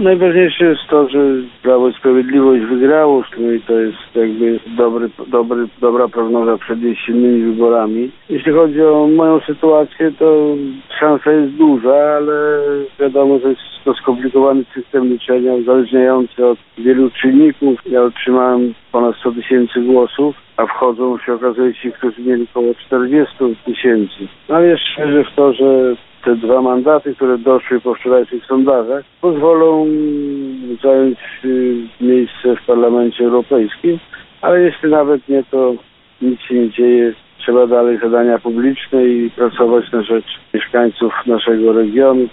Najważniejsze jest to, że Prawo i Sprawiedliwość wygrało, i to jest jakby dobra prognoza przed jesiennymi wyborami. Jeśli chodzi o moją sytuację, to szansa jest duża, ale wiadomo, że jest to skomplikowany system liczenia, uzależniający od wielu czynników. Ja otrzymałem ponad 100 000 głosów, a wchodzą się okazuje ci, którzy mieli około 40 000. Ale jest szczerze w to, że te 2 mandaty, które doszły po wczorajszych sondażach, pozwolą zająć miejsce w Parlamencie Europejskim, ale jeśli nawet nie, to nic się nie dzieje. Trzeba dalej zadania publiczne i pracować na rzecz mieszkańców naszego regionu.